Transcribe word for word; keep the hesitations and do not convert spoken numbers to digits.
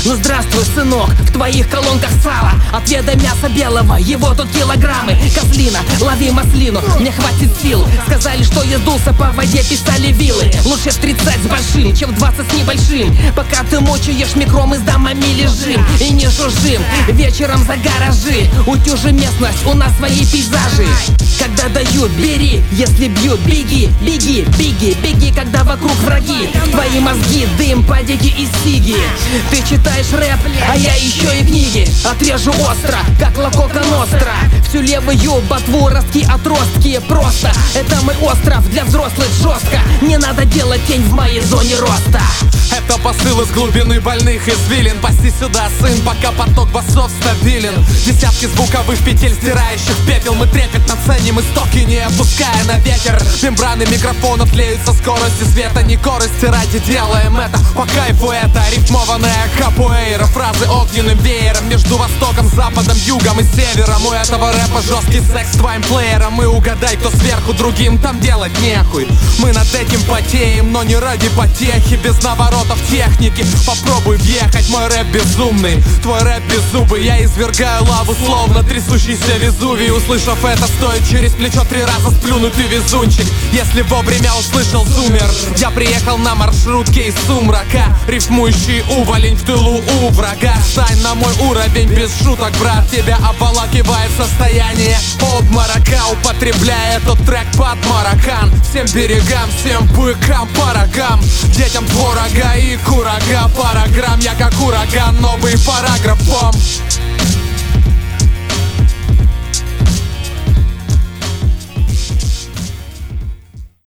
Ну здравствуй, сынок, в твоих колонках сало. Отведай мяса белого, его тут килограммы. Козлина, лови маслину, мне хватит сил. Сказали, что я сдулся, по воде писали вилы. Лучше в тридцать с большим, чем в двадцать с небольшим. Пока ты мучаешь микро, мы с дамами лежим и не жужжим. Вечером за гаражи, утюжи местность, у нас свои пейзажи. Когда дают, бери, если бьют, беги, беги, беги, беги, когда вокруг враги. Твои мозги, дым, падики и сиги. Ты читаешь рэп, а я еще и книги. Отрежу остро, как Лакока Ностра. Всю левую ботву, ростки, отростки. Просто, это мой остров, для взрослых жестко. Не надо делать тень в моей зоне роста. Это посыл из глубины больных извилин. Пасти сюда, сын, пока поток басов стабилен. Десятки звуковых петель, стирающих пепел. Мы трепетно ценим истоки, не опуская на ветер. Мембраны микрофонов тлеют со скоростью света. Не корости ради делаем это по кайфу. Это рифмованная капуэйра. Фразы огненным веером между востоком, западом, югом и севером. У этого рэпа жесткий секс с твоим плеером. И угадай, кто сверху, другим там делать нехуй. Мы над этим потеем, но не ради потехи. Без наворотов техники попробуй въехать. Мой рэп безумный, твой рэп беззубый. Я извергаю лаву, словно трясущийся Везувий. Услышав это, стоит через плечо три раза сплюнуть, ты везунчик. Если вовремя услышал зумер. Я приехал на маршрутке из сумрака, рифмующий уволень в тылу у врага. Стань на мой уровень без шуток, брат. Тебя обволакивает состояние обморока. Употребляя этот трек под маракан. Всем берегам, всем быкам по рогам. Детям творога и курага, параграмм. Я как ураган, новый параграф, бомб.